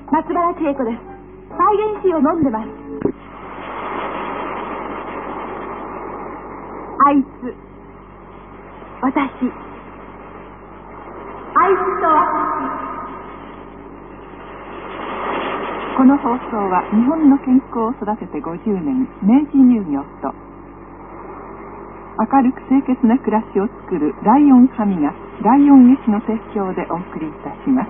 松原千恵子です。サイレンシーを飲んでます。あいつ、私、あいつと私。 この放送は日本の健康を育てて50年、明治乳業と明るく清潔な暮らしを作るライオンハミガキ、ライオンエシの提供でお送りいたします。